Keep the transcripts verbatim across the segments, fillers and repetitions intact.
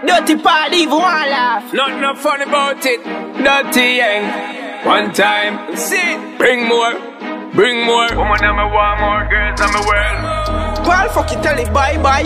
Dirty party, even one laugh. Nothing no funny about it. Dirty yang. One time, see, bring more, bring more. Woman, I'm a want more girls, I'm a world. Well, fuck you, tell it bye bye.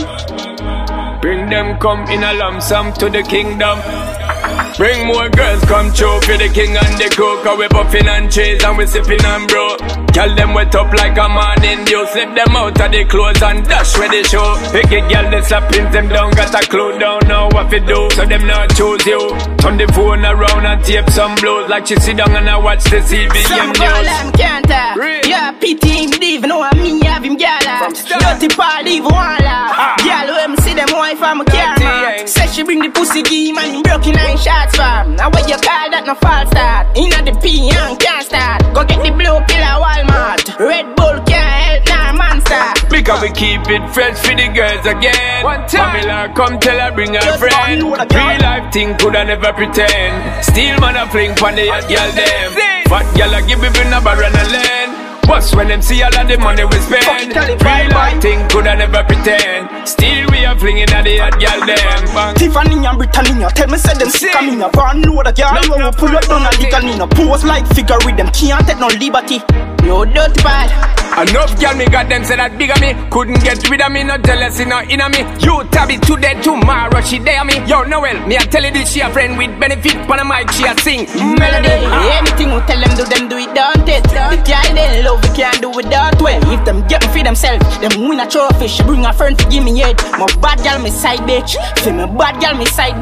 Bring them come in a lump sum to the kingdom. Bring more girls come through for the king and the crew. Cause we puffin' and cheese and we sippin' and bro. Girl them wet up like a morning dew. Slip them out of the clothes and dash where they show. Pick a girl they slapping them down. Got a clue don't know what to do. So them not choose you. Turn the phone around and tape some blues. Like she sit down and I watch the C B M some news. girl I'm can't have. Yeah, pity him, even know me have him gala. Dirty party, even one laugh. Girl when me see them wife I'm a camera. Say she bring the pussy game and him broken nine shots fam. Now what you call that no false start. Inna the P and can't start. Go get the blue pill at Walmart. Red Bull can't help nah monster. Because we keep it fresh for the girls again. Pamela come tell her bring her Just friend. Real life thing coulda never pretend. Still man a fling pon the hot girl them. Fat girl a give it in a bar and a land. Bust when them see all of the money we spend. Real life thing coulda never pretend. Still we a flinging at the hot girl them. Tiffany and Britannia, tell me say them sick of me. Born know the girl when we pull up down a legal Nina. Pose like figure with them, can't take no liberty. Yo, dirty bad. Enough girl me got them say that bigger me. Couldn't get rid of me, no jealousy, no inner me. You tabby today, tomorrow she dare me. Yo, Noel, me I tell you this, she a friend with benefit. On a mic she a sing melody. Anything we tell them do, them do it don't it. The guy they love we can't do without way. If them get me for themselves, them win a trophy. She bring a friend to give me head. My bad girl me side bitch. Feel me bad girl me side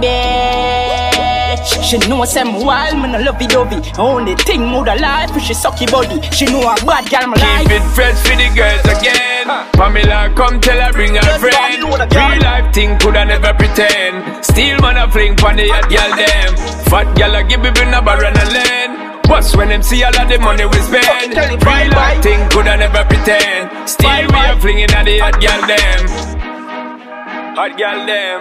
bitch. She know some wild me no lovey dovey. Only thing more the life is she sucky body. She know a bad girl me like. Keep it fresh for the girls again. Pamela come tell her bring her friend. Real life thing coulda never pretend. Still man a fling pon the hot girl them. Fat girl a give it in a bar and a land. Bust when them see all of the money we spend. Real life thing coulda never pretend. Still we a flinging at the hot girl them. Hot girl them.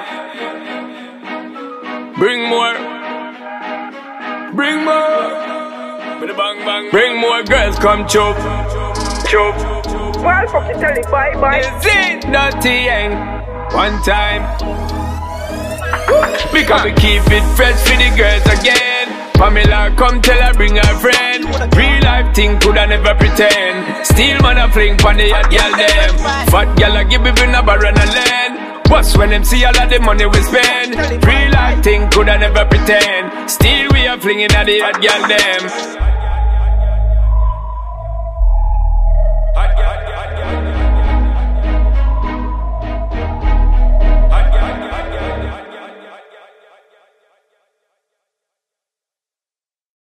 Bring more. Bring more. With a bang bang. Bring more girls come chop. Chop. Well, fuck you, tell it bye bye. Is it dirty yang? One time. Because we keep it fresh for the girls again. Pamela come tell her bring her friend. Real life thing coulda never pretend. Still man a fling pon the hot girl them. Fat girl a give it in a bar and a land. Bust when them see all of the money we spend. Real life thing coulda never pretend. Still we a flinging at the hot girl them.